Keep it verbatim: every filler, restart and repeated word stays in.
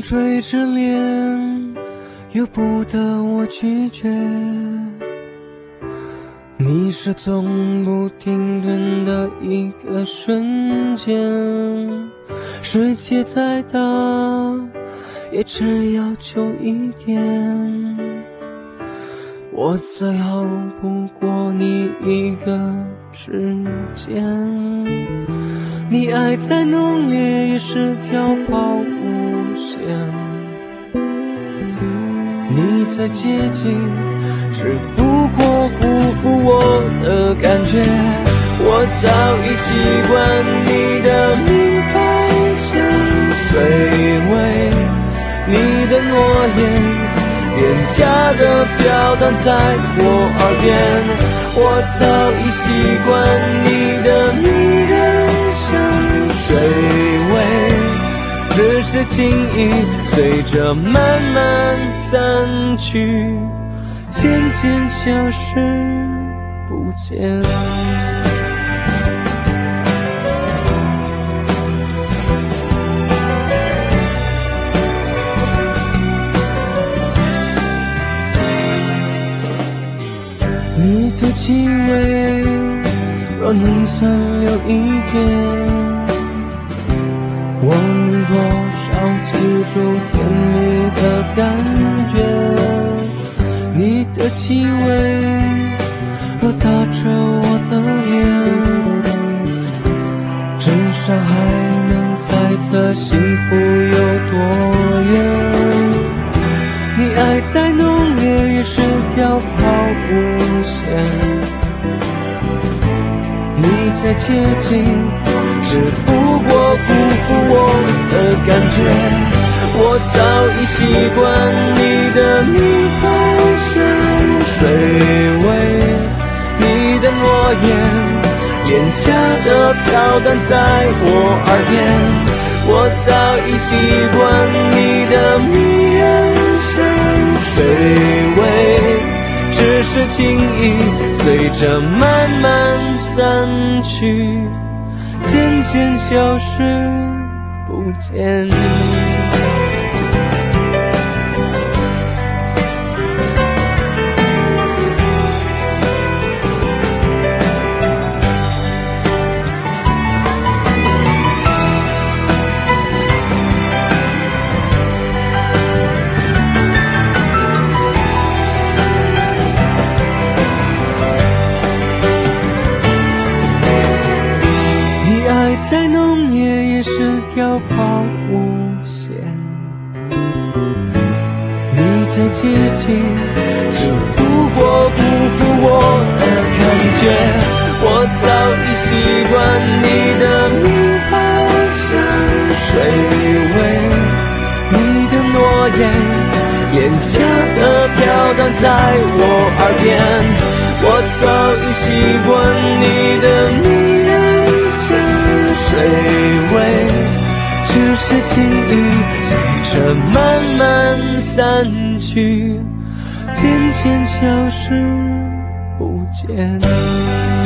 风吹着脸，由不得我拒绝。你是从不停顿的一个瞬间，世界再大也只要求一点，我再好不过你一个指尖。你爱再浓烈也是条抛物线，你再接近只不过辜负我的感觉。我早已习惯你的名牌香水味，你的诺言廉价的飘荡在我耳边。我早已习惯你的迷人香水味，只是情意随着慢慢散去，渐渐消失不见。你的气味若能残留一点，我能多少记住甜蜜的感觉。你的气味若打着我的脸，至少还能猜测幸福有多远。你爱再浓烈也是条抛物线，你再接近只不过辜负我的感觉。我早已习惯你的名牌香水味，你的诺言廉价的飘荡在我耳边。我早已习惯你的迷人香水味，只是情意随着慢慢散去，渐渐消失不见。再浓烈也是条抛物线，你再接近只不过辜负我的感觉。我早已习惯你的名牌香水味，你的诺言廉价的飘荡在我耳边。我早已习惯你的迷人香水味，只是情意随着慢慢散去，渐渐消失不见。